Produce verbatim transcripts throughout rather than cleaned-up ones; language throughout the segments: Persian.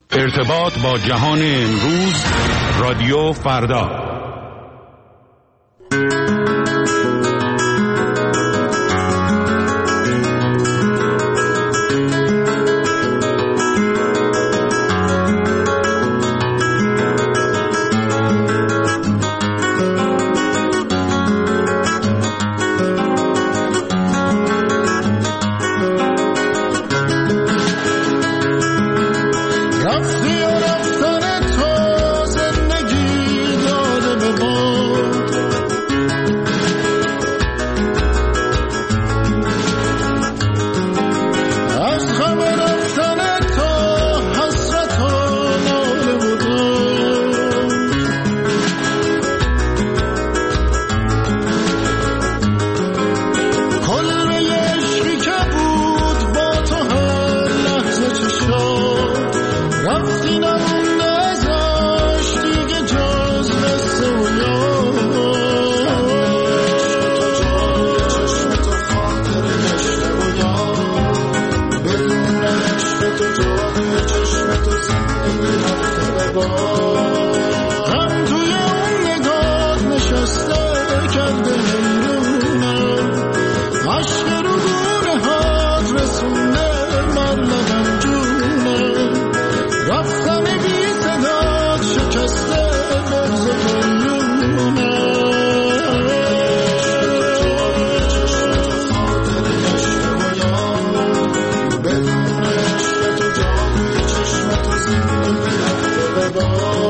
ارتباط با جهان امروز، رادیو فردا. Oh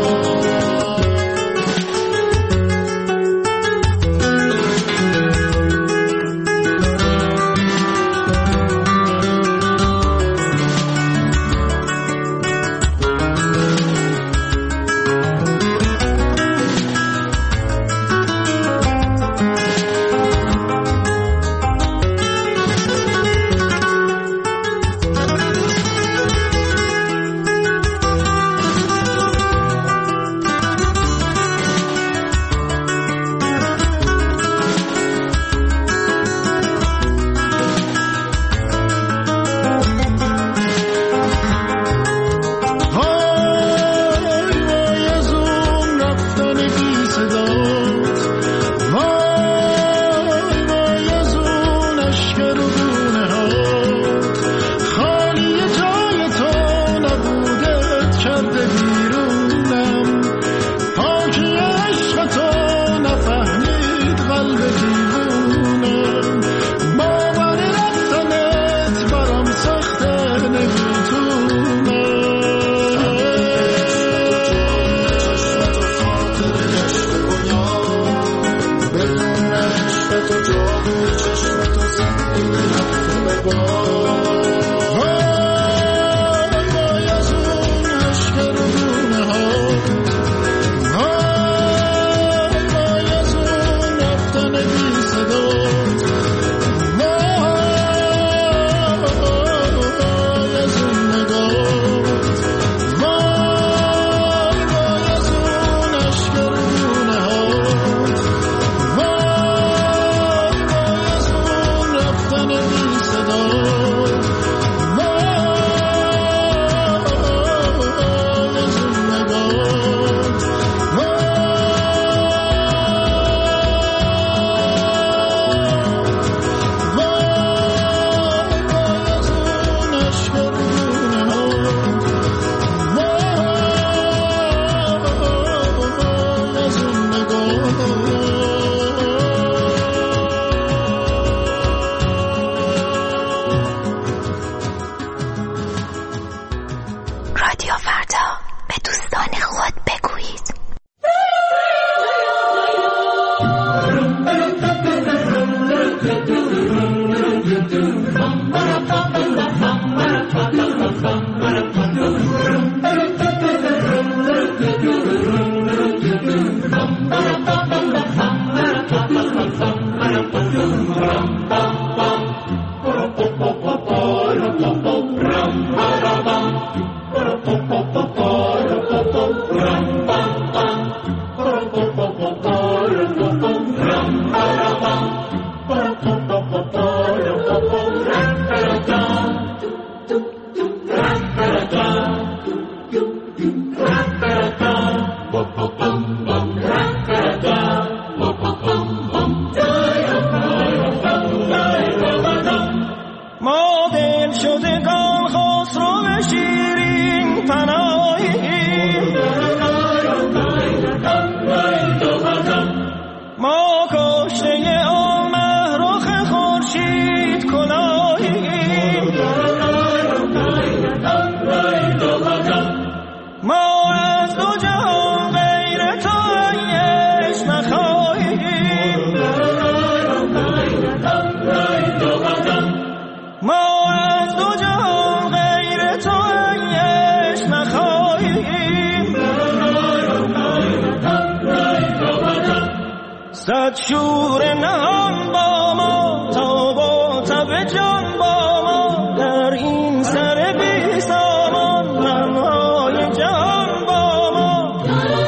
صد شور نهان با ما تا با تب جان با ما در این سر بی سامان غمهای جهان با ما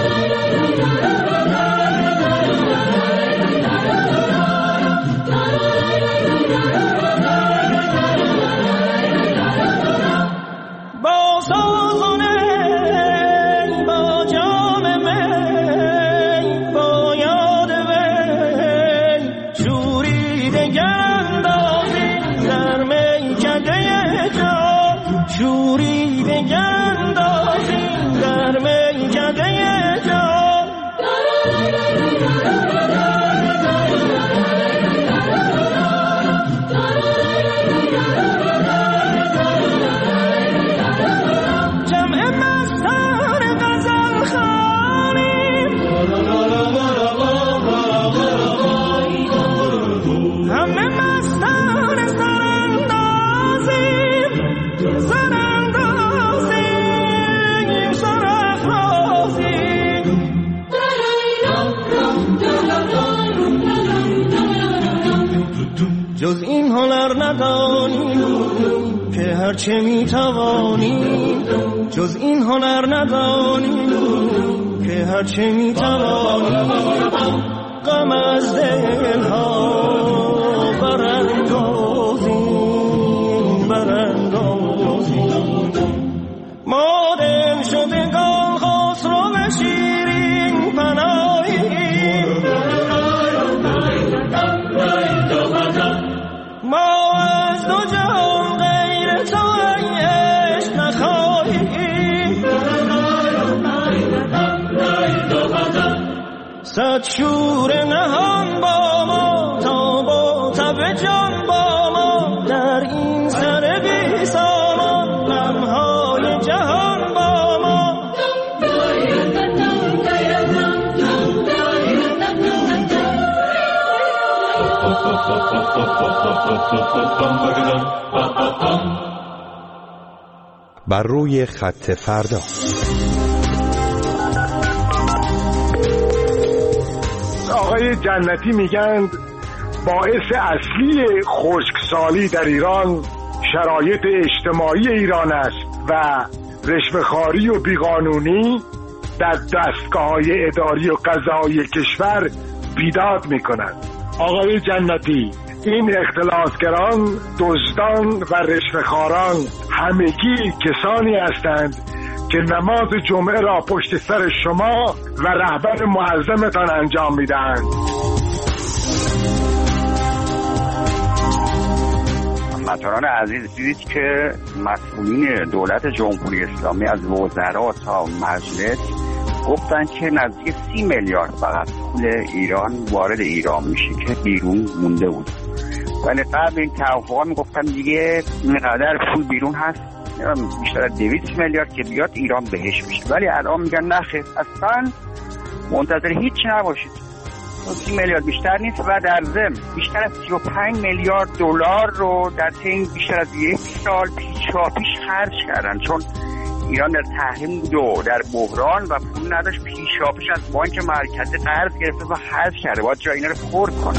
با سازونه با جام می با یاد وی شوریده گندازی در میکده جان شوریده گندازی در میکده جان جمع مستان غزل خوانیم همه مستان سراندازیم سراندازیم سرافرازیم جز این هنر ندانیم که هرچه میتوانیم جز این هنر ندانیم که هرچه میتوانیم غم از دلها براندازیم براندازیم ما دل شدگان خسرو شیرین پناهیم ما از دو جهان غیر تو عشق نخواهیم صد شور نهان با ما تا با تب جان با ما در این سر بی سامان غمهای جهان با ما بر روی خط فردا. آقای جنتی میگن باعث اصلی خشکسالی در ایران شرایط اجتماعی ایران است و رشوه‌خواری و بیقانونی در دستگاه‌های اداری و قضایی کشور بیداد میکنند. آقای جنتی، این اختلاسگران، دزدان و رشوه‌خواران همگی کسانی هستند که نماز جمعه را پشت سر شما و رهبر معظمتان انجام میدهند. هموطنان عزیز، دیدید که مسئولین دولت جمهوری اسلامی از وزرا تا مجلس گفتن که نزدیک سی میلیارد فقط پول ایران وارد ایران میشه که بیرون مونده بود. ولی قبل این توافقا میگفتن دیگه اینقدر پول بیرون هست، بیشتر از دویست میلیارد که بیاد ایران بهش میشه. ولی الان میگن نخیر، اصلا منتظر هیچ نباشید، سی میلیارد بیشتر نیست و در ضمن بیشتر از سی و پنج میلیارد دلار رو در طی بیشتر از یک سال پیشاپیش خرج کردن، چون ایران در تحریم بود و در بحران و پول نداشت، پیشاپیش از بانک مرکزی قرض گرفته و خرج کرده، باید جای اینا رو پر کنه.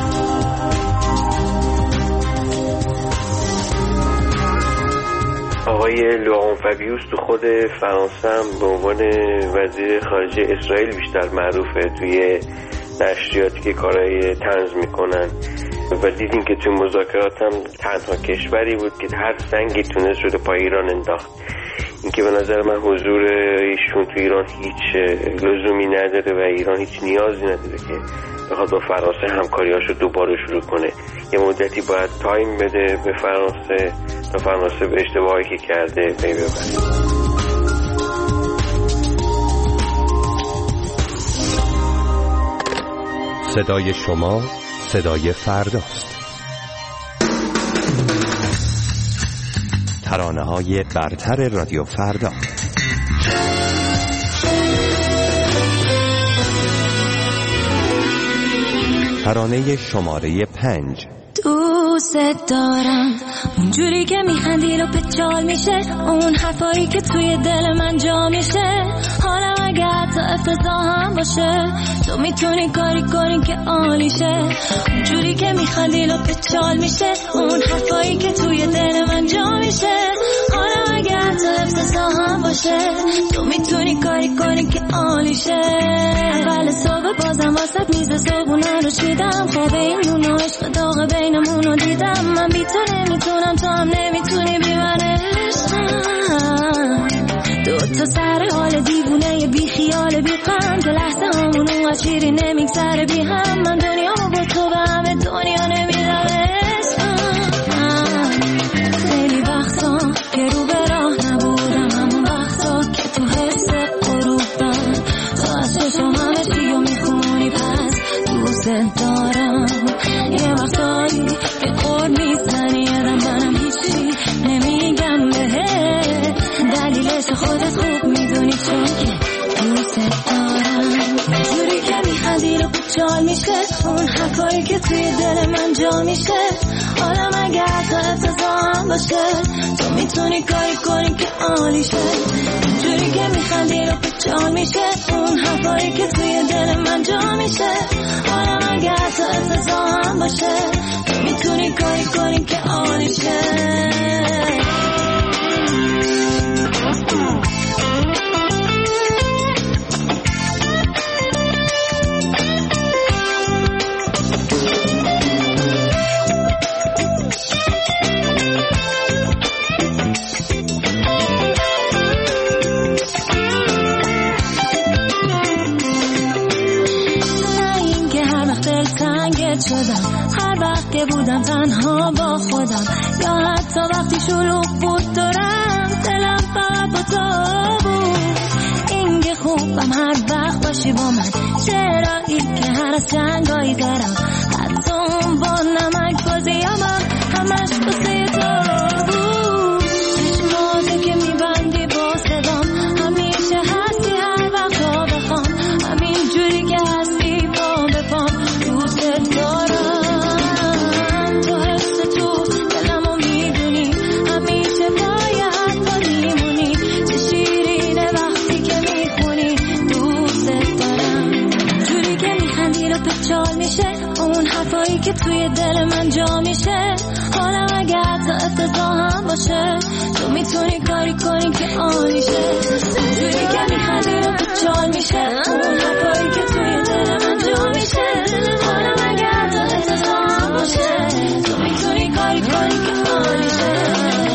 آقای لوران فابیوس تو خود فرانسه هم به عنوان وزیر خارجه اسرائیل بیشتر معروفه توی نشریاتی که کارهای طنز میکنن و دیدیم که توی مذاکرات هم تنها کشوری بود که هر سنگی تونست رو پای ایران انداخت. این که به نظر من حضور ایشون توی ایران هیچ لزومی نداره و ایران هیچ نیازی نداره که بخواد با فرانسه همکاریاشو دوباره شروع کنه. یه مدتی باید تایم بده به فرانسه تا فرانسه به اشتباهی که کرده پی ببره. صدای شما صدای فرداست. ترانه‌های برتر رادیو فردا. ترانه شماره پنج. دوست دارم اونجوری که میخندی رو پچال میشه، اون حرفایی که توی دل من جا میشه، حالم اگه حتی افتضاح هم باشه تو میتونی کاری کنی که عالیشه. اونجوری که میخندی لپت چال میشه اون حرفایی که توی دل من جا میشه. حالا اگه حتی افتضاح هم باشه تو میتونی کاری کنی که عالیشه. اول صبح بازم واسط میز صبحونه رو چیدم خواب این و عشق داغ بینمون رو دیدم. من بی تو نمیتونم تو هم نمیتونی بی من عشقم. دو تا سر حال دیوونه بی خیال بی غم که لحظه همونو از شیری نمیگذره بی هم. من دنیا رو با تو به همه دنیا نمیدم عشقم. خیلی وقتا که رو به راه نبودم همون وقتا که تو حس غروبم تو از چشم همه چی رو میخونی پس دوست دارم. یه وقتایی که قرد میزنی یادم منم هیچی نمیگم بهه دلیلش خودت خوب میدونی چون که دوست دارم. جوری که میخندی رو چال میشه اون حرفایی که توی دل من جا میشه. حالا مگه حتی افتضاح هم باشه تو میتونی کاری کنی که عالیشه. جوری که میخندی رو چال میشه اون حرفایی که توی دل من جا میشه. حالا مگه حتی افتضاح هم باشه تو میتونی کاری کنی که عالیشه. هر وقت که بودم تنها با خودم یا حتی وقتی شلوغ بود دارم دلم فقط با تو بود. این که خوبم هر وقت باشی با من چرا این که هر از جنگایی دارم حتی اون با نمک بازی هم همش بسه تو بود. چشماتو که میبندی با صدام همیشه هستی هر وقت ها بخوام همین جوری که هستی با بپام دوست دارم. اون حرفایی که توی دل من جا میشه. حالا اگه حتی افتضاح هم باشه تو میتونی کاری کنی که عالیشه. اونجوری که میخندی رو چال میشه اون حرفایی که توی دل من جا میشه. حالا اگه حتی افتضاح هم باشه تو میتونی کاری کنی که عالیشه.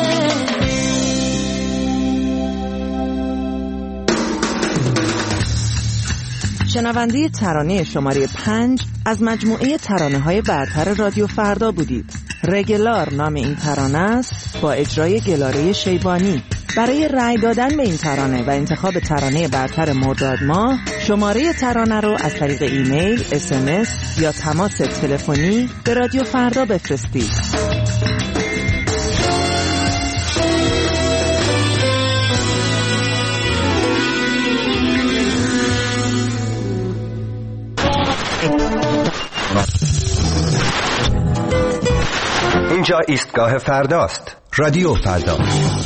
شنونده ترانه شماره پنج از مجموعه ترانه‌های برتر رادیو فردا بودید. رگلار نام این ترانه است با اجرای گلاره شیبانی. برای رأی دادن به این ترانه و انتخاب ترانه برتر مرداد ماه شماره ترانه رو از طریق ایمیل، اس ام اس یا تماس تلفنی به رادیو فردا بفرستید. اینجا ایستگاه فرداست. رادیو فردا.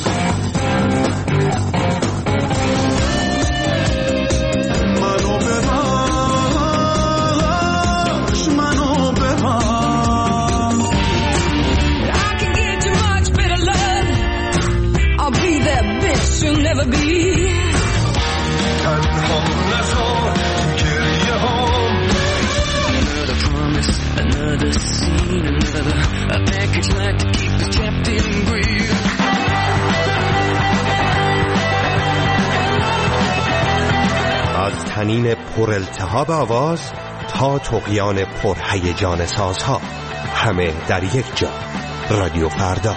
از تنین پر التهاب آواز تا طغیان پر هیجان سازها، همه در یک جا. رادیو فردا.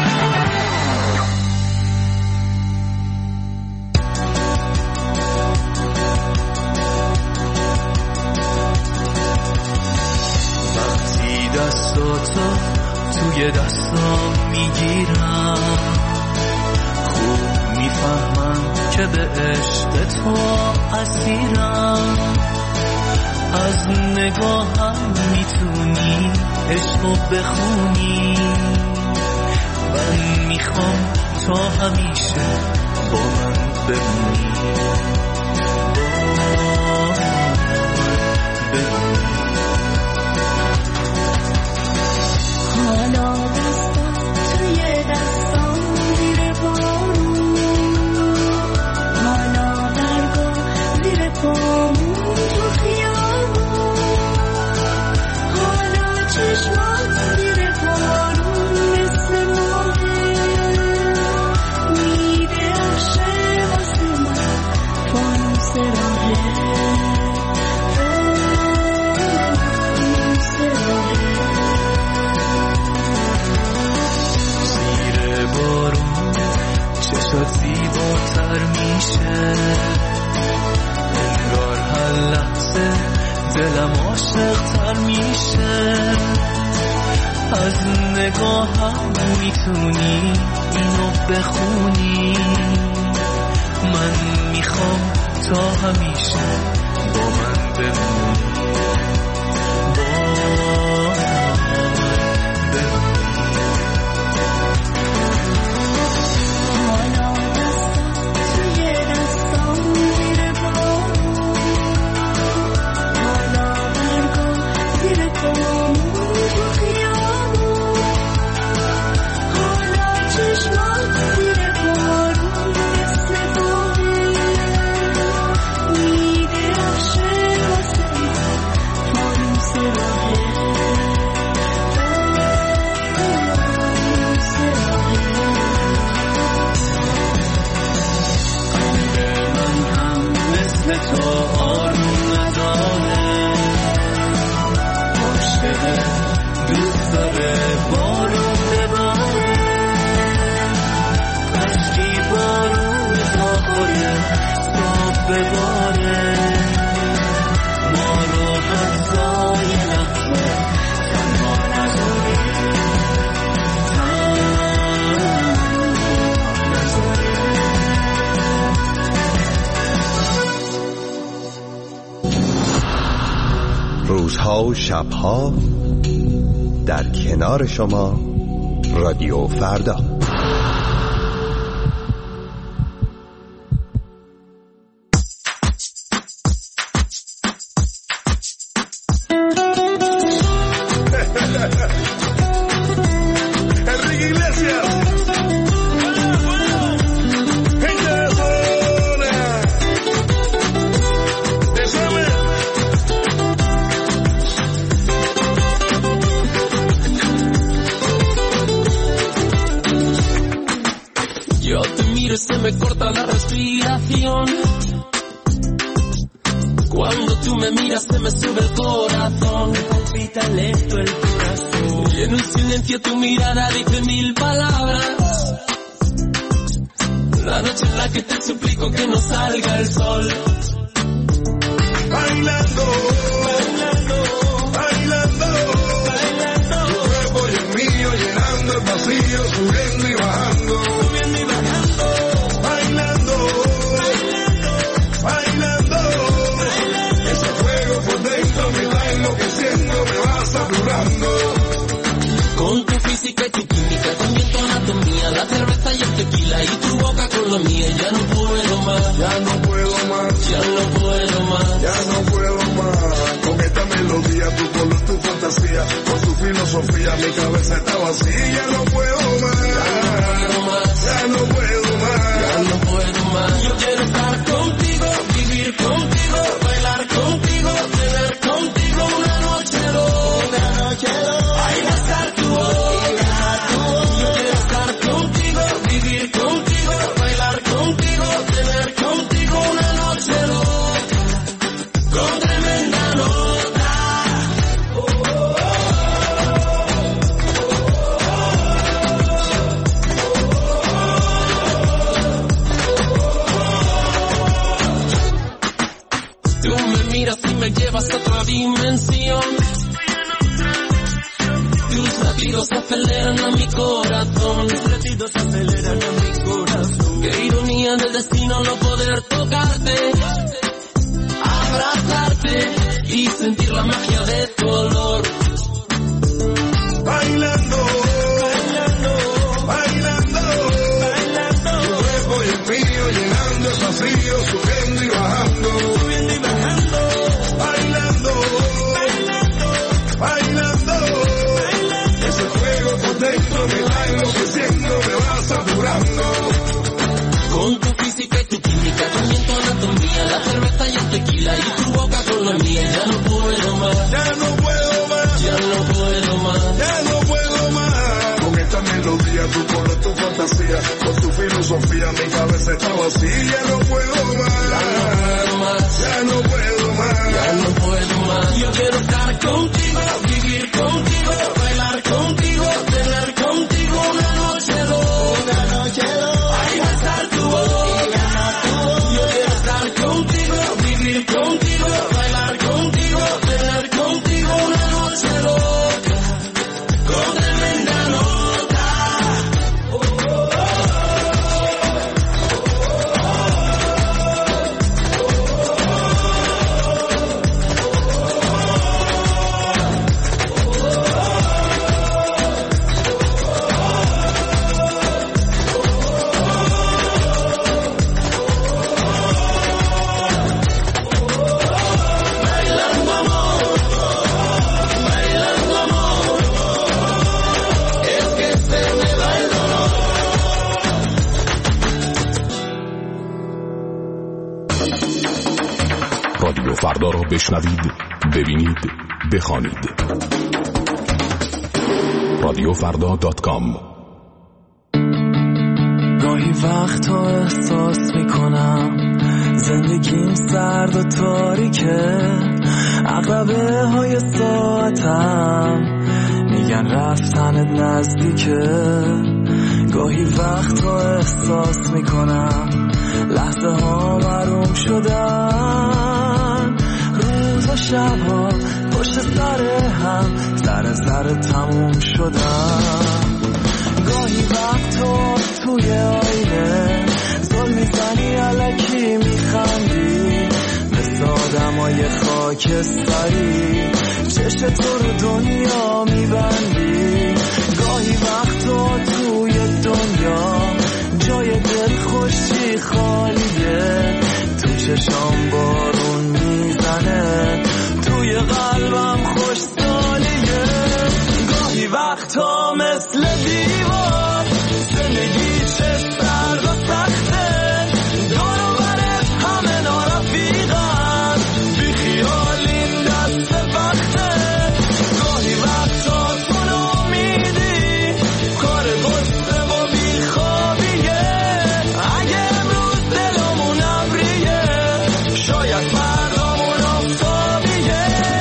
وقتی دستاتو توی دستام میگیرم خوب میفهمم که به عشق تو اسیرم. از نگاهم میتونی عشقو بخونی. من میخوام تا همیشه با من بمونی، با زیباتر میشه، انگار هر لحظه دلم عاشق‌تر میشه. از نگاهم میتونی اینو بخونی، من میخوام تا همیشه با من بمونی، با من بمونی. حالا دستم توی دستم میره بارون، حالا برگم زیر پامون تو خیابون، حالا چشمام زیر بارون مثل باره میدرخشه واسه فانوس راهه، فانوس راهه. قلب من هم مثل تو آروم نداره، عاشقه دوست داره بارون بباره، کاشکی بارون تا خوره صاف بباره، ما رو حتی یه لحظه تنها نذاره، تنها نذاره. روزها و شبها در کنار شما رادیو فردا. Enrique Iglesias. Gente de zona. Déjame. Yo te miro y se me corta la respiración. Cuando tú me miras se me sube el corazón. Me palpita lento el corazón. Y en un silencio tu mirada dice mil palabras. La noche en la que te suplico que no salga el sol. Bailando, bailando, bailando, bailando. Tu cuerpo y el mío llenando el vacío, subiendo y bajando, subiendo y bajando. Bailando, bailando, bailando, bailando. Ese fuego por dentro me va enloqueciendo, me va saturando. Con tu física y tu química, también tu anatomía, la cerveza y el tequila y tu boca con la mía. Ya no puedo más, Ya no puedo más, ya no puedo más. ya no puedo más. Con esta melodía, tu color, tu fantasía, con tu filosofía, mi cabeza está vacía. Ya no puedo más, ya no puedo más, Ya no puedo más. Yo quiero estar contigo, vivir contigo, bailar contigo, tener contigo una noche loca, una noche loca. Ahí va a estar tu boca, tu boca. Yo quiero estar contigo, vivir contigo, bailar contigo, tener contigo una noche loca, con tremenda nota. Tú me miras y me llevas a otra dimensión. Tus latidos aceleran a mi corazón. Tus latidos aceleran a mi corazón. Qué ironía del destino no poder tocarte, abrazarte y sentir la magia de tu olor. bailando, bailando, bailando, bailando. Tu cuerpo y el mío llenando el vacío, subiendo y bajando, subiendo y bajando. Bailando, bailando, bailando, bailando. Ese fuego por dentro me va enloqueciendo, me va saturando. Con tu física y tu química, también tu anatomía, la cerveza y el tequila y tu boca con la mía. Ya no puedo más, Ya no puedo más, ya no puedo más. ya no puedo más. Con esta melodía, tu color, tu fantasía, con tu filosofía, mi cabeza está vacía. Ya no puedo más, Ya no puedo más, ya no puedo más. ya no puedo más. Yo quiero estar contigo, vivir contigo, bailar contigo, tener contigo una noche loca, una noche loca. Ahí va a estar tu voz. رادیو فردا را بشنوید، ببینید، بخوانید. رادیو فردا دات کام. گاهی وقتا احساس میکنم زندگیم سرد و تاریکه، عقربه های ساعتم میگن رفتنت نزدیکه. گاهی وقتا احساس میکنم لحظه ها محروم شدن، روز و شب ها پشت سر هم ذره ذره تموم شدن. گاهی وقتا توی آینه زل میزنی علکی میخندی، مثل آدمای خاکستری چشم تو رو دنیا میبندی. گاهی وقتا توی دنیا جای دل خوشی خالیه، تو چشام بارون میزنه، توی قلبم خوش سالیه. گاهی وقتا مثل دیوار زندگی چه سرد و سخته، دور و برت همه نارفیقن، بی خیال این دست وقته. گاهی وقتا تو نامیدی کار غصه و بی خوابیه، اگه امروز دلمون ابریه شاید فردامون آفتابیه.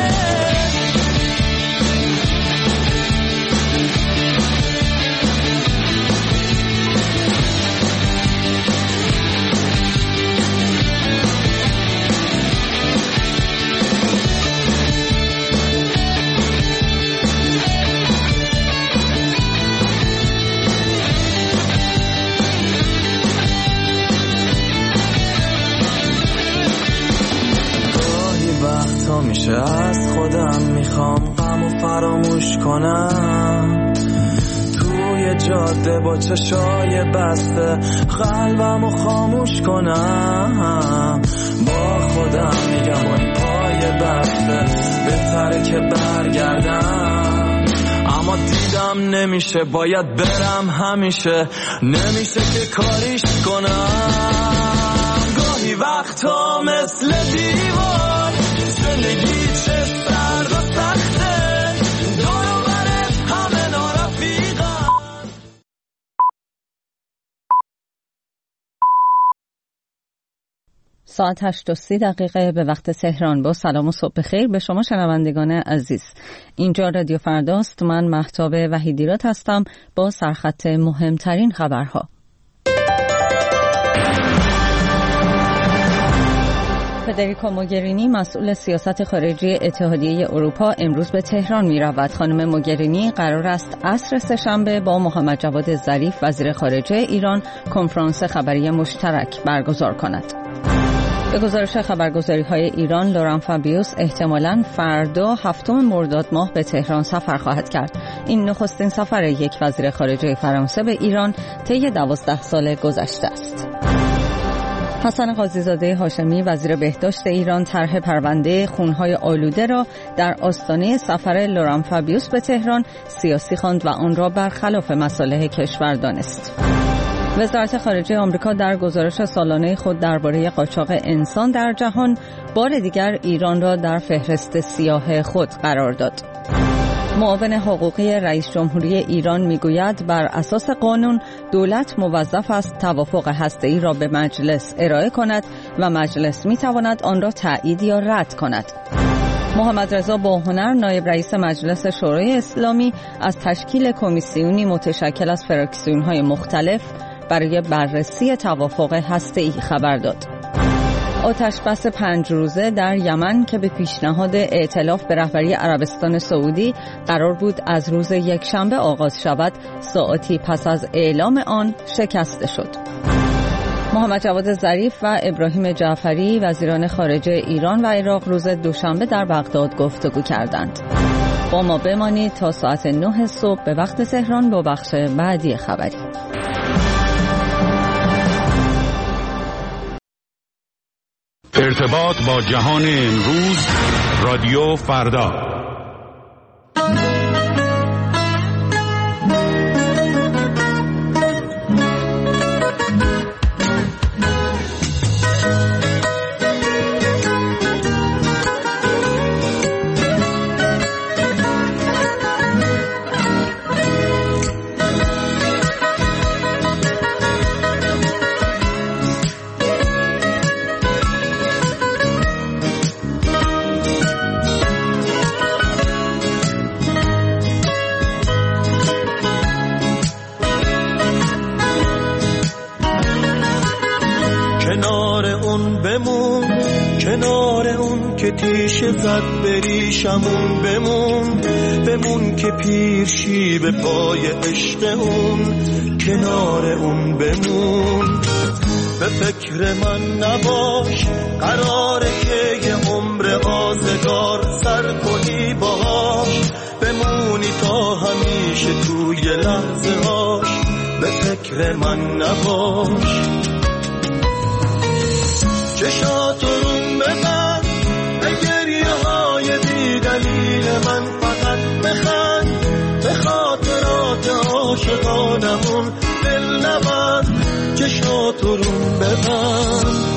میشه از خودم میخوام غم و فراموش کنم، توی جاده با چشای بسته قلبم و خاموش کنم. با خودم میگم با این پای بسته بهتره که برگردم، اما دیدم نمیشه، باید برم همیشه، نمیشه که کاریش کنم. گاهی وقتا مثل دیوار زندگی چه سرد و سخته، دور و برت همه نارفیقن. ساعت هشت و سی دقیقه به وقت تهران. با سلام و صبح بخیر به شما شنوندگان عزیز. اینجا رادیو فرداست. من مهتاب وحیدیرات هستم با سرخط مهمترین خبرها. فدریکا موگرینی مسئول سیاست خارجی اتحادیه اروپا امروز به تهران می رود. خانم موگرینی قرار است عصر سه‌شنبه با محمد جواد ظریف وزیر خارجه ایران کنفرانس خبری مشترک برگزار کند. به گزارش خبرگزاری‌های ایران، لوران فابیوس احتمالاً فردا هفتم مرداد ماه به تهران سفر خواهد کرد. این نخستین سفر یک وزیر خارجه فرانسه به ایران طی دوازده سال گذشته است. حسن قاضی‌زاده هاشمی وزیر بهداشت ایران طرح پرونده خونهای آلوده را در آستانه سفر لوران فابیوس به تهران سیاسی خواند و آن را برخلاف مصالح کشور دانست. وزارت خارجه آمریکا در گزارش سالانه خود درباره قاچاق انسان در جهان بار دیگر ایران را در فهرست سیاه خود قرار داد. معاون حقوقی رئیس جمهوری ایران میگوید بر اساس قانون دولت موظف است توافق هسته‌ای را به مجلس ارائه کند و مجلس میتواند آن را تایید یا رد کند. محمد رضا باهنر نایب رئیس مجلس شورای اسلامی از تشکیل کمیسیونی متشکل از فراکسیون‌های مختلف برای بررسی توافق هسته‌ای خبر داد. آتش بس پنج روزه در یمن که به پیشنهاد ائتلاف به رهبری عربستان سعودی قرار بود از روز یکشنبه آغاز شود، ساعتی پس از اعلام آن شکسته شد. محمد جواد ظریف و ابراهیم جعفری وزیران خارجه ایران و عراق روز دوشنبه در بغداد گفتگو کردند. با ما بمانید تا ساعت نه صبح به وقت تهران با بخش بعدی خبری. ارتباط با جهان امروز، رادیو فردا. که تیشه زد بریشمون، بمون بمون که پیرشی به پای عشق اون، کنار اون بمون. به فکر من نباش، قراره که یه عمر آزگار سر کنی باهاش، بمونی تا همیشه توی لحظه هاش، به فکر من نباش. چشاتو روم ببند به گریه های بی دلیل من، فقط بخند به خاطرات عاشقانمون، دل نبند چشاتو روم ببند.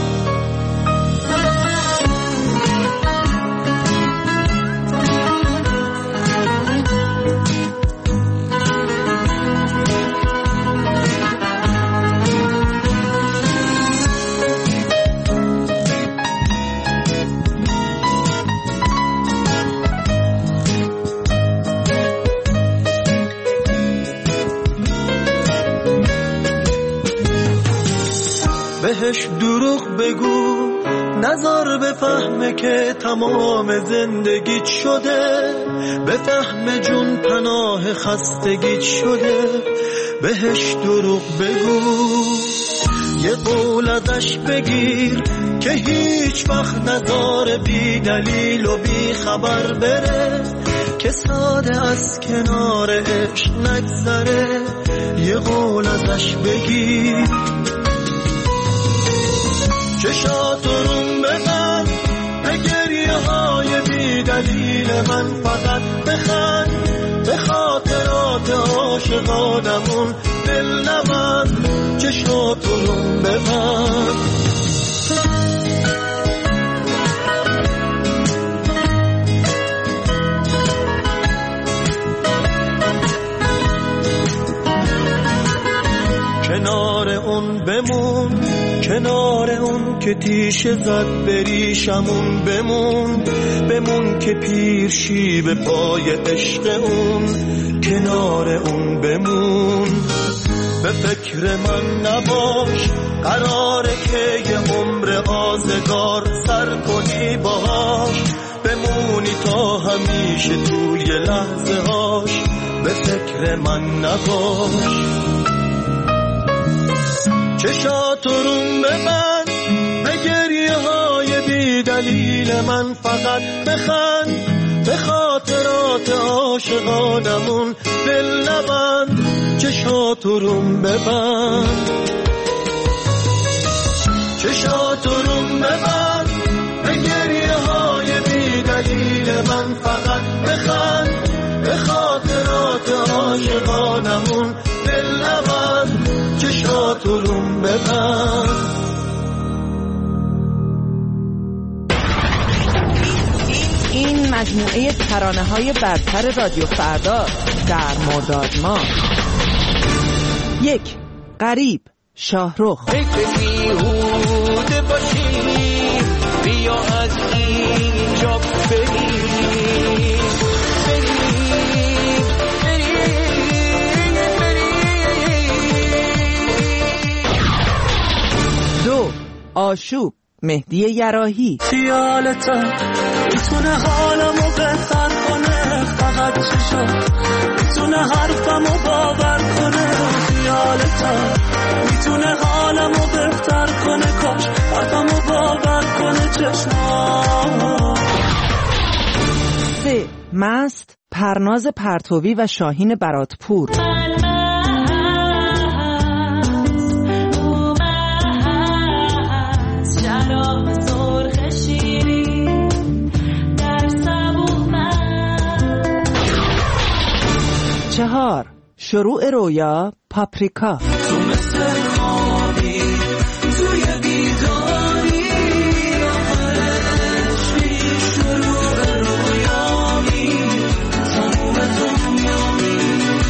بهش دروغ بگو، نظر بفهمه که تمام زندگیت شده، بفهم جون پناه خستگیت شده. بهش دروغ بگو، یه قول ازش بگیر که هیچ وقت نذاره بی دلیل و بی خبر بره، که ساده از کنار عشق نگذره. یه قول ازش بگیر، چشاتو روم ببند به گریه های بی دلیل من، فقط بخند به خاطرات عاشقانمون، دل نبند چشاتو روم ببند. کنار اون بمون، کنار اون که تیشه زد بریشمون، بمون بمون که پیرشی به پای عشق اون، کنار اون بمون. به فکر من نباش، قراره که یه عمر آزگار سر کنی باهاش، بمونی تا همیشه توی لحظه هاش، به فکر من نباش. چشاتو روم ببند به گریه های بی دلیل من، فقط بخند به خاطرات عاشقانمون، دل نبند چشاتو روم ببند. چشاتو روم ببند به گریه های بی دلیل من، فقط بخند به خاطرات عاشقانمون، دل نبند چشاتو روم ببند. این مجموعه ترانه‌های برتر رادیو فردا در مرداد ماه. یک، غریب، شاهرخ. فکر بیهوده باشی، بیا از اینجا بریم، بریم، بریم، بریم. دو، آشوب، مهدی یراحی. خیالتا میتونه حالمو بهتر کنه، فقط چشات میتونه حرفمو باور کنه. خیالتا میتونه حالمو بهتر کنه، کاش حرفمو باور کنه چشمات. سه، مست، پرناز پرتوی و شاهین براتپور. چهار، شروع رویا، پاپریکا. تو مثل خوابی توی بیداری، آخرشی شروع رویامی، تموم دنیامی.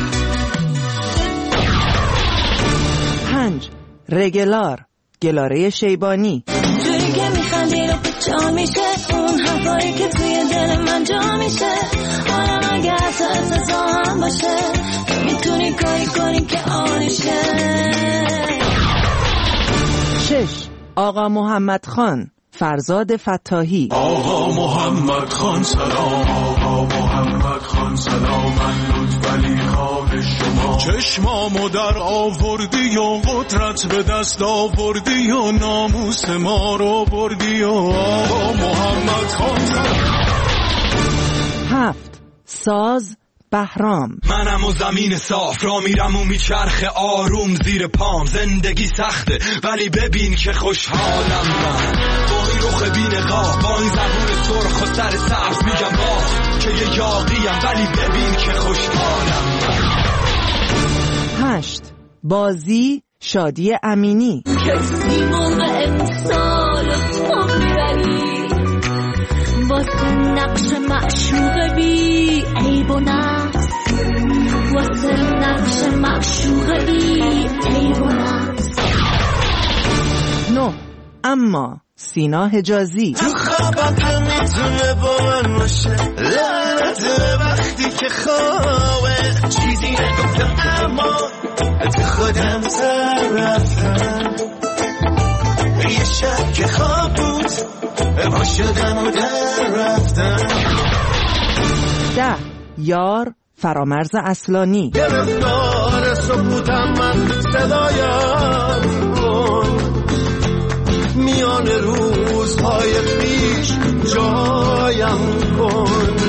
پنج، رگلار، گلاره شیبانی. جوری که میخندی رو پچا میشه، اون حرفایی که توی دل من جا میشه، حالا اگه حتی احساسا هم باشه، میتونی کاری کنی که عالیشه. شش، آقا محمد خان، فرزاد فتاحی. آقا محمد خان سلام، آقا محمد خان سلام، من لطفعلی خان شما. چشمامو در آوردی و قدرت به دست آوردی و ناموس ما رو بردی و آقا محمد خان سلام. هفت ساز بهرام. منم و زمین صاف را میرم و میچرخه آروم زیر پام. زندگی سخته ولی ببین که خوشحالم من، با این رخ بی‌نقاب، با این زبون سرخ و سر سبز میگم با که یه یاقیم ولی ببین که خوشحالم من. هشت بازی شادی امینی. کسی موقع امسال تو میبری واسه نقش معشوق بی عیب و نقص، واسه نقش معشوق بی عیب و نقص. نه اما سینا حجازی. تو خوابم میتونه با من باشه، لعنت وقتی که خوابه چیزی نگفتم اما تو خودم سر رفتم. یه شب که خواب بود با شدم و در رفتم. ده یار فرامرز اصلانی. گرفتار سکوتم من صدایم کن، میان روزهای پیش جایم کن.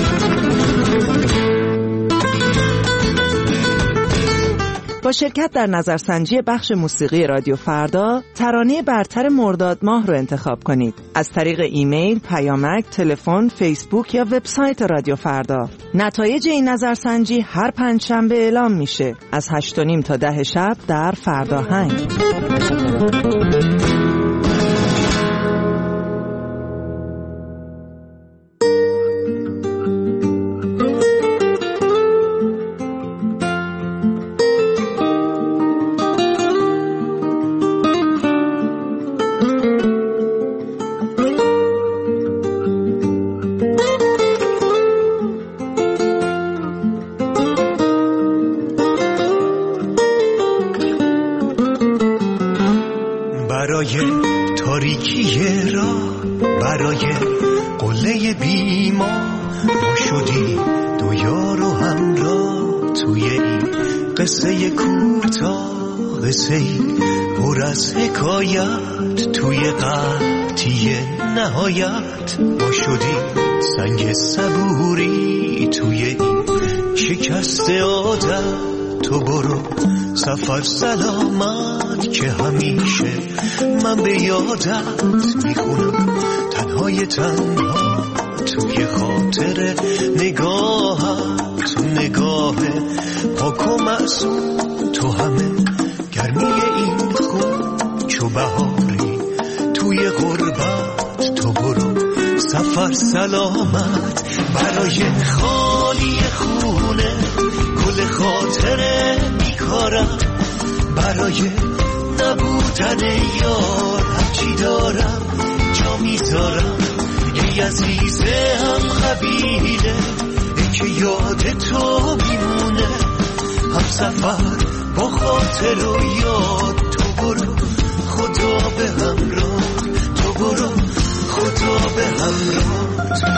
با شرکت در نظرسنجی بخش موسیقی رادیو فردا ترانه برتر مرداد ماه رو انتخاب کنید از طریق ایمیل، پیامک، تلفن، فیسبوک یا وبسایت رادیو فردا. نتایج این نظرسنجی هر پنجشنبه اعلام میشه از هشت و نیم تا ده شب در فرداهنگ. تاریکی را برای قله بیما ما شدی دو یار و همراه توی این قصه کوتاه، قصه ای پر از حکایت توی قطعی نهایت. ما شدی سنگ صبوری توی این شکست عادت. تو برو سفر سلامت که همیشه من به یادت میخونم تنهای تنها توی خاطر نگاهت. تو نگاه پاک و معصوم، تو همه گرمی این خون چو بهاری توی غربت. تو برو سفر سلامت برای خالی خونه گل خاطره میکارم، برای نبودن یار هرچی دارم جا میذارم. ای عزیزه هم قبیله ای که یاد تو میمونه، هم سفر با خاطر و یاد. تو برو خدا به همراه، تو برو خدا به همراه.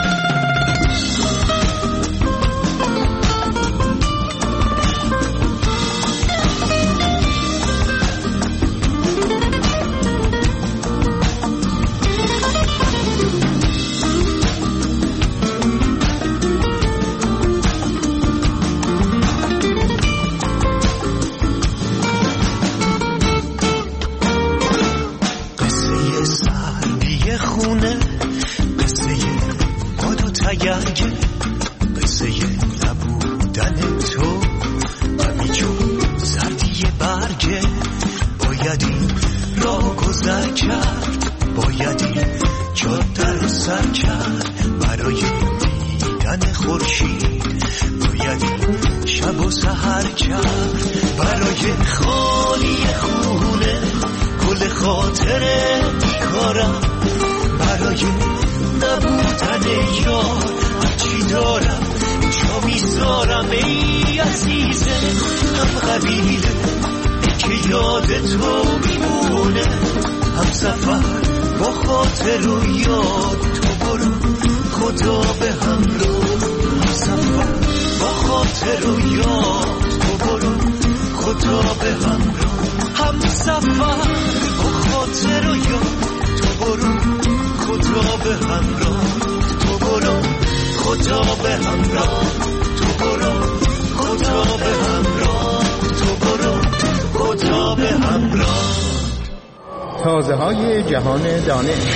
قصه نبودن تو همیچون سردی برگه. بایدی را گذر کرد، بایدی چادر سر کرد برای دیدن خورشید. بایدی شب و سحر کرد برای خالی خونه گل خاطره میکارم، برای نبودن یار هرچی دارم جا میذارم. ای عزیزه هم قبیله ای که یاد تو میمونه، هم سفر با خاطر خاطر و یاد تو برو خدا به همراه همسفر با خاطر و یاد تو برو خدا به همراه همسفر با خاطر و یاد تو برو خدا به همراه تو برو خدا به همراه تو برو خدا به همراه تو برو خدا به همراه. تازه های جهان دانش.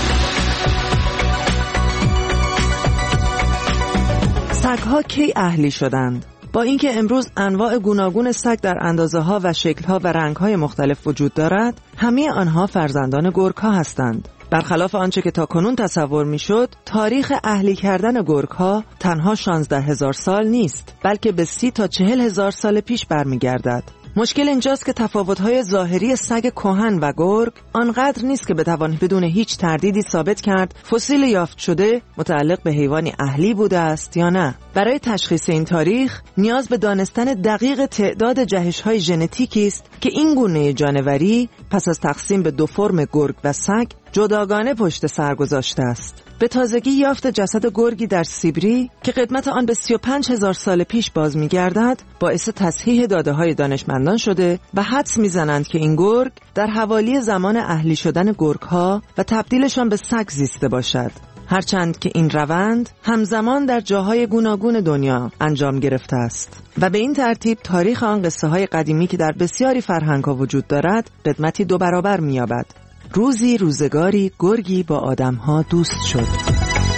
سگ‌ها کی اهلی شدند؟ با اینکه امروز انواع گوناگون سگ در اندازه‌ها و شکل‌ها و رنگ‌های مختلف وجود دارد، همه آنها فرزندان گرگ‌ها هستند. برخلاف آنچه که تاکنون تصور میشد، تاریخ اهلی کردن گرگ‌ها تنها شانزده هزار سال نیست، بلکه به سی تا چهل هزار سال پیش برمیگردد. مشکل اینجاست که تفاوت‌های ظاهری سگ کهن و گرگ آنقدر نیست که بتوان بدون هیچ تردیدی ثابت کرد فسیل یافت شده متعلق به حیوانی اهلی بوده است یا نه. برای تشخیص این تاریخ نیاز به دانستن دقیق تعداد جهش‌های ژنتیکی است که این گونه جانوری پس از تقسیم به دو فرم گرگ و سگ جداگانه پشت سر گذاشته است. به تازگی یافت جسد گرگی در سیبری که قدمت آن به سی و پنج هزار سال پیش باز می‌گردد باعث تصحیح داده‌های دانشمندان شده و حدس می‌زنند که این گرگ در حوالی زمان اهلی شدن گرگ‌ها و تبدیلشان به سگ زیسته باشد. هرچند که این روند همزمان در جاهای گوناگون دنیا انجام گرفته است و به این ترتیب تاریخ آن قصه‌های قدیمی که در بسیاری فرهنگ‌ها وجود دارد قدمتی دو برابر می‌یابد. روزی روزگاری گرگی با آدم‌ها دوست شد.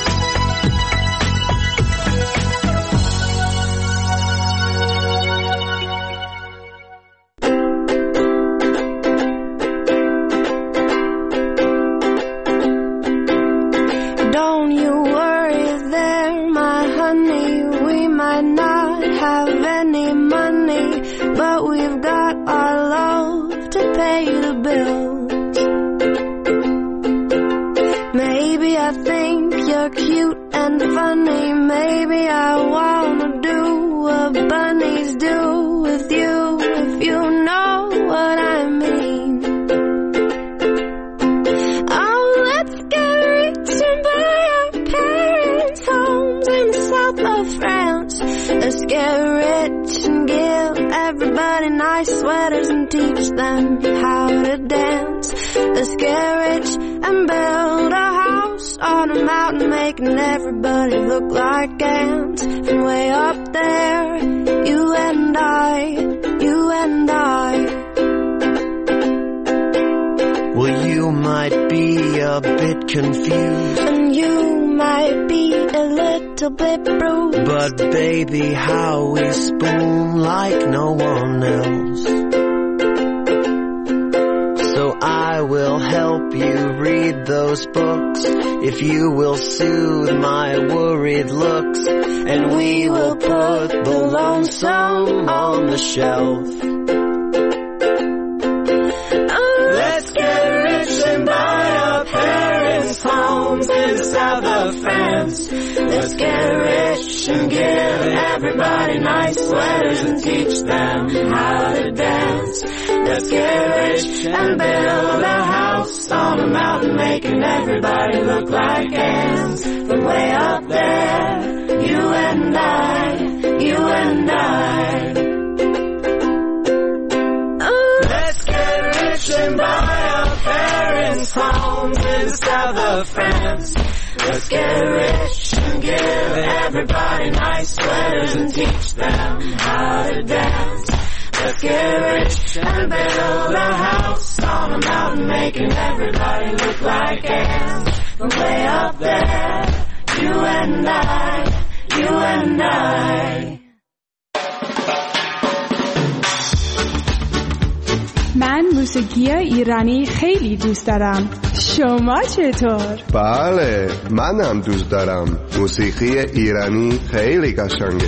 Sweaters and teach them how to dance. Let's get rich and build a house on a mountain, making everybody look like ants. From way up there, you and I, you and I. Well, you might be a bit confused, and you might be a little bit bruised, but baby, how we spoon like no one else. So I will help you read those books if you will soothe my worried looks, and we will put the lonesome on the shelf. Let's get rich and buy our parents' homes in the south of France. Let's get rich and give everybody nice sweaters and teach them how to dance. Let's get rich and build a house on a mountain, making everybody look like ants. From way up there, you and I, you and I. Let's get rich and buy our parents' homes in the south of France. Let's get rich and give everybody nice sweaters and teach them how to dance. Let's get rich and build a house on a mountain, making everybody look like ants. From way up there, you and I, you and I. من موسیقی ایرانی خیلی دوست دارم. شما چطور؟ بله، منم دوست دارم. موسیقی ایرانی خیلی قشنگه.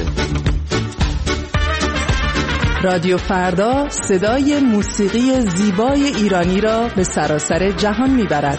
رادیو فردا صدای موسیقی زیبای ایرانی را به سراسر جهان میبرد.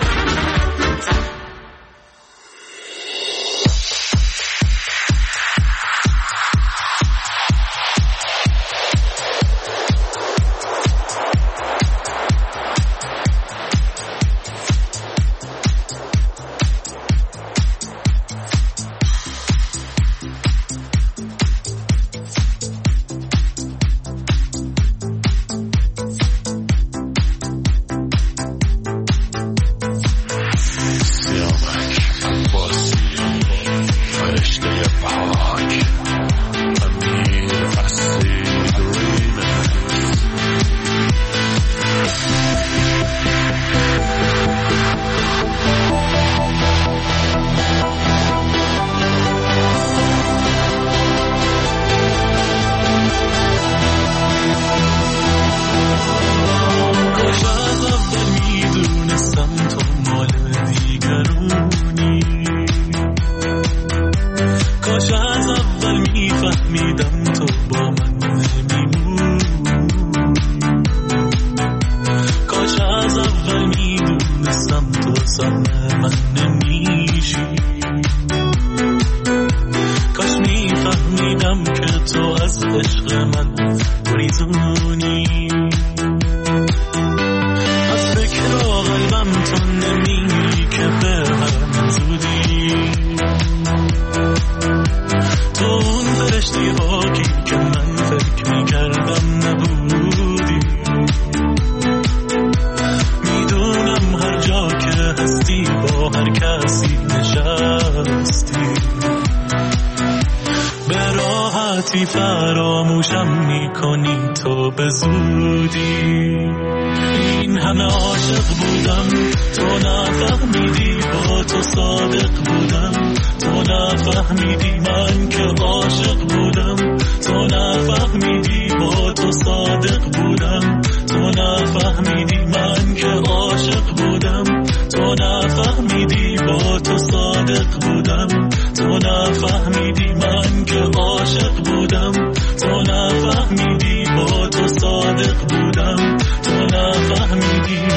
واسم من نمیشی. کاش میفهمیدم که تو از عشق من گریزونی. از فکر قلبم تو نمیگی که برم زودی. تو اون فرشتی باکی که من فکر میکردم نبودی. میدونم هر جا که هستی با هر کسی نشستی. به راحتی فراموشم میکنی تو به زودی. این همه عاشق بودم تو نفهمیدی، با تو صادق بودم تو نفهمیدی. من که عاشق بودم تو نفهمیدی، با تو صادق بودم تو نفهمیدی. من که عاشق بودم تو نفهمیدی، با تو صادق بودم تو نفهمیدی. من که عاشق بودم تو نفهمیدی، با تو صادق بودم تو نفهمیدی.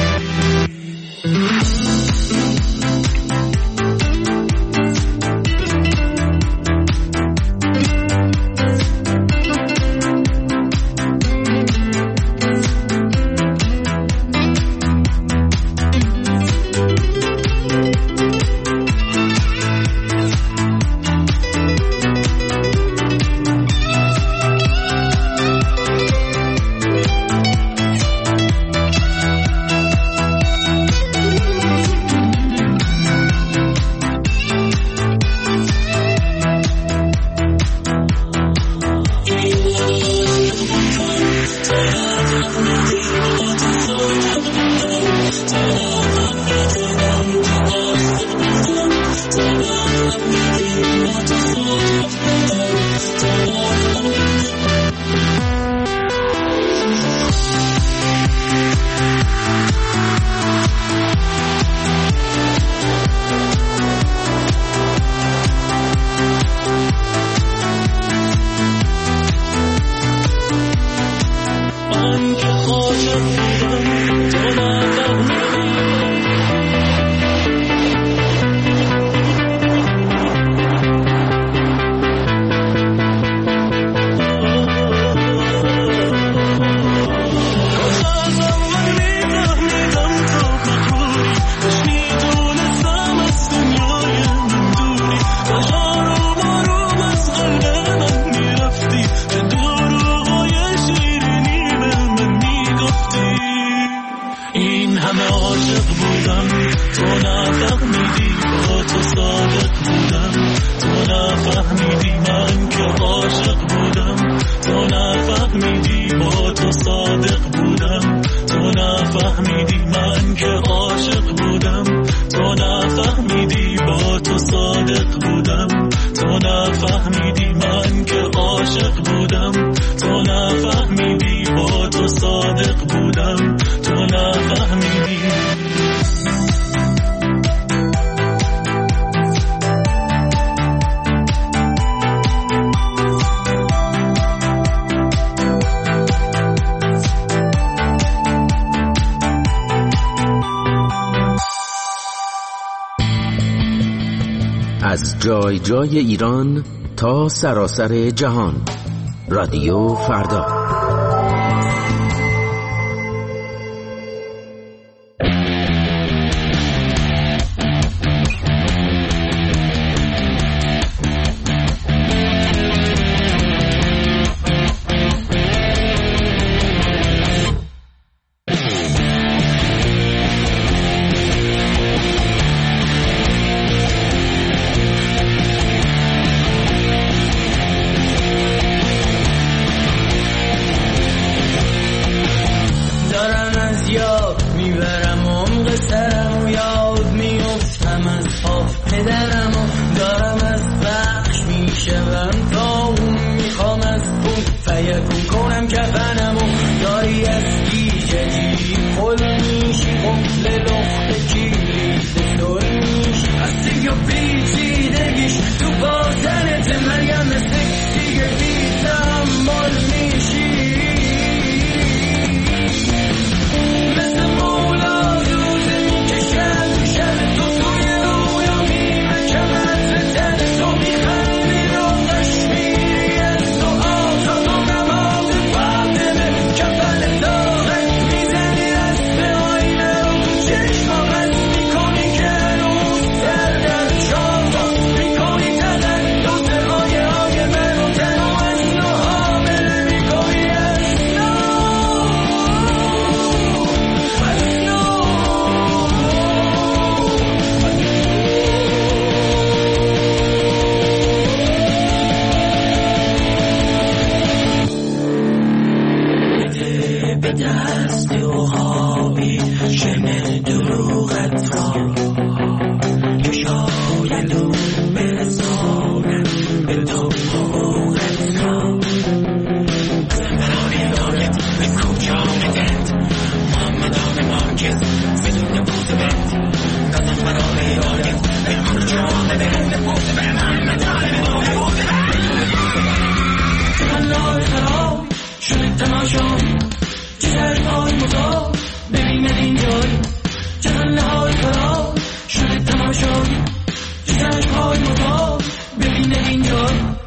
از جای جای ایران تا سراسر جهان، رادیو فردا. مثل مولا روزه میکشن تو شب تماشایی چشم‌های مدام ببینه اینجا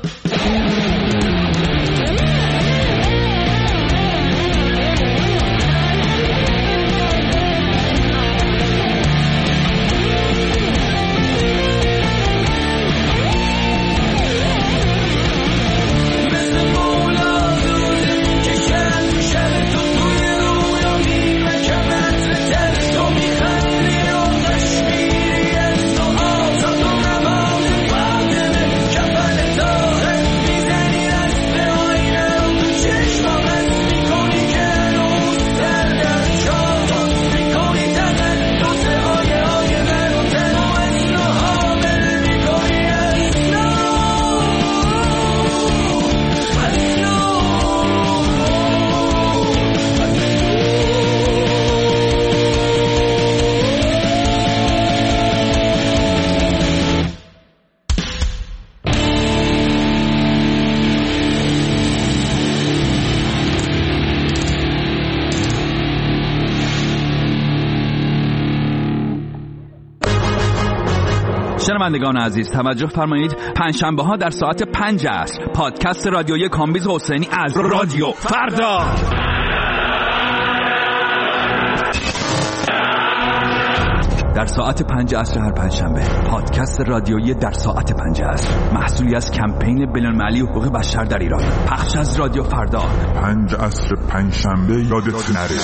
شنوندگان عزیز توجه فرمایید، پنجشنبه ها در ساعت پنج عصر پادکست رادیویی کامبیز حسینی از رادیو فردا در ساعت پنج عصر هر پنجشنبه پادکست رادیویی در ساعت پنج عصر محصولی از کمپین بین‌المللی حقوق بشر در ایران، پخش از رادیو فردا. پنج عصر پنجشنبه یادت نره.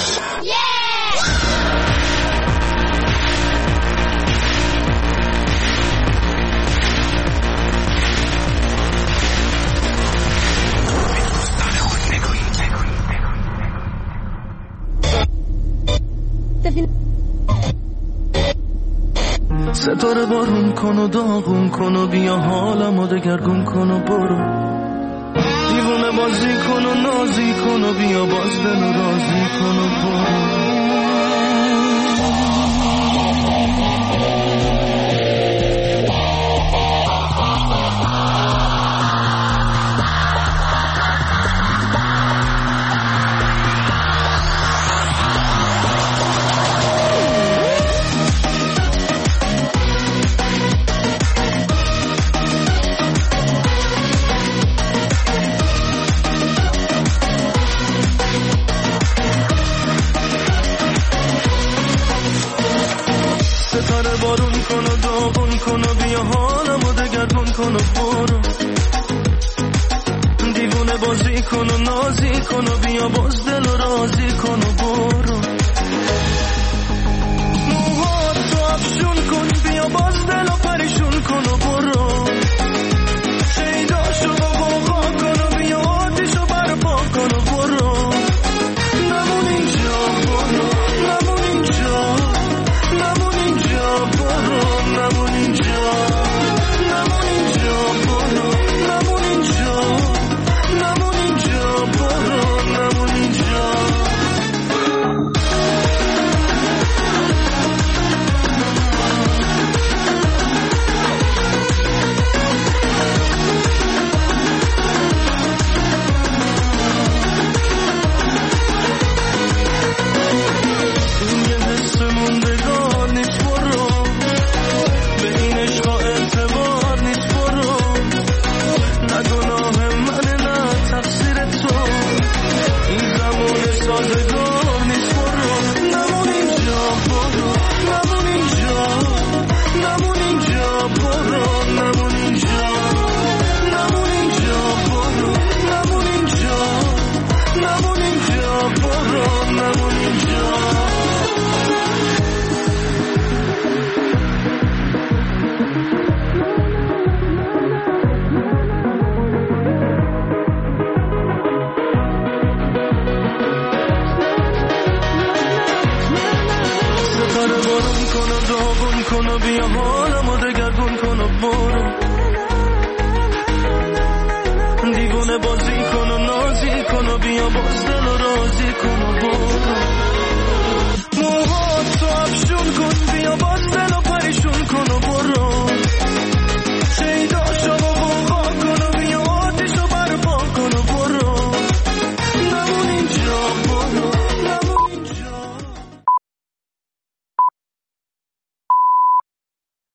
ستاره بارون کن و داغون کن و بیا حالمو دگرگون کن و برو، دیوونه بازی کن و نازی کن و بیا باز دل و رازی کن و برو. بارون کن و داغون کن و بیا حالمو دگرگون کن و برو، دیوونه بازی کن و نازی کن و بیا باز دل و رازی کن و برو، موهاتو افشون کن بیا باز دل و پریشون کن و برو، شیداشو بابا کن و بیا آتیشو برپا کن و برو، نمون اینجا برو، نمون اینجا، نمون اینجا برو، نمون اینجا، نمون اینجا برو، نمون اینجا، نمون اینجا برو، نمون اینجا. دیوونه بازی کن و نازی کن و بیا باز دل و رازی کن و برو.